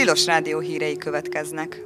Tilos Rádió hírei következnek.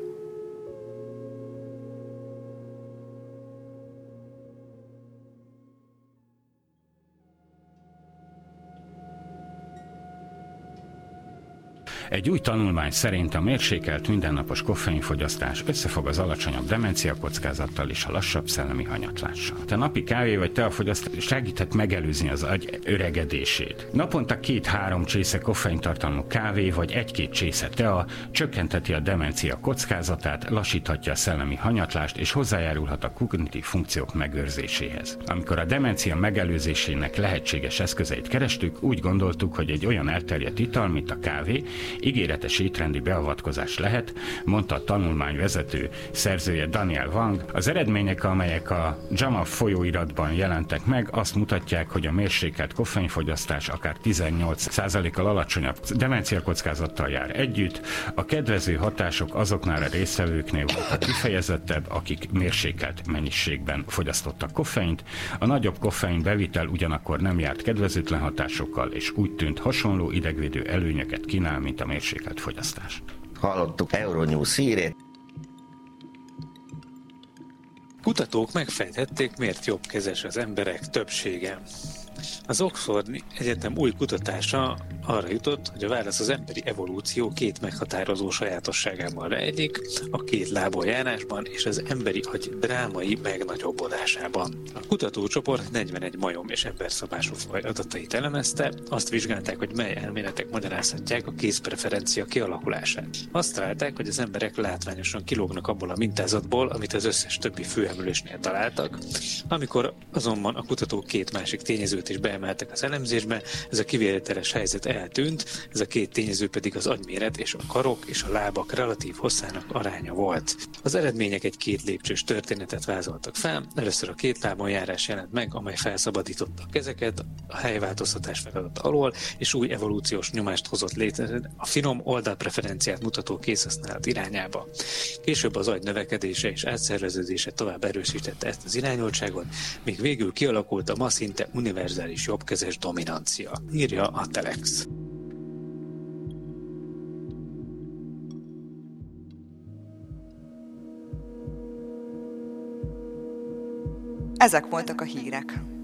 Egy új tanulmány szerint a mérsékelt mindennapos koffeinfogyasztás összefog az alacsonyabb demenciakockázattal és a lassabb szellemi hanyatlással. A napi kávé vagy teafogyasztás segített megelőzni az agy öregedését. Naponta 2-3 csésze koffeintartalmú kávé vagy 1-2 csésze tea csökkenteti a demencia kockázatát, lassíthatja a szellemi hanyatlást és hozzájárulhat a kognitív funkciók megőrzéséhez. Amikor a demencia megelőzésének lehetséges eszközeit kerestük, úgy gondoltuk, hogy egy olyan elterjedt ital, mint a kávé, ígéretes étrendi beavatkozás lehet, mondta a tanulmány vezető szerzője Daniel Wang. Az eredmények, amelyek a JAMA folyóiratban jelentek meg, azt mutatják, hogy a mérsékelt koffeinfogyasztás akár 18%-kal alacsonyabb demenciakockázattal jár együtt. A kedvező hatások azoknál a résztvevőknél voltak kifejezettebb, akik mérsékelt mennyiségben fogyasztottak koffeint. A nagyobb koffein bevitel ugyanakkor nem járt kedvezőtlen hatásokkal, és úgy tűnt, hasonló idegvédő előnyöket kínál, mint a mérsékelt fogyasztás. Hallottuk Euronews hírét. Kutatók megfejtették, miért jobbkezes az emberek többsége. Az Oxford Egyetem új kutatása arra jutott, hogy a válasz az emberi evolúció 2 meghatározó sajátosságában rejlik, a 2 lábon járásban és az emberi agy drámai megnagyobbodásában. A kutatócsoport 41 majom és emberszabású faj adatait elemezte, azt vizsgálták, hogy mely elméletek magyarázhatják a kézpreferencia kialakulását. Azt találták, hogy az emberek látványosan kilógnak abból a mintázatból, amit az összes többi főemlősnél találtak. Amikor azonban a kutatók 2 másik tényezőt is beemeltek az elemzésbe, ez a kivételes helyzet eltűnt, ez a 2 tényező pedig az agyméret és a karok és a lábak relatív hosszának aránya volt. Az eredmények egy 2 lépcsős történetet vázoltak fel, először a 2 lábon járás jelent meg, amely felszabadította a kezeket a helyváltoztatás feladata alól, és új evolúciós nyomást hozott létre a finom oldalpreferenciát mutató kézhasználat irányába. Később az agy növekedése és átszerveződése tovább erősítette ezt az irányultságot, míg végül kialakult a ma szinte univerzális jobbkezes dominancia, írja a Telex. Ezek voltak a hírek.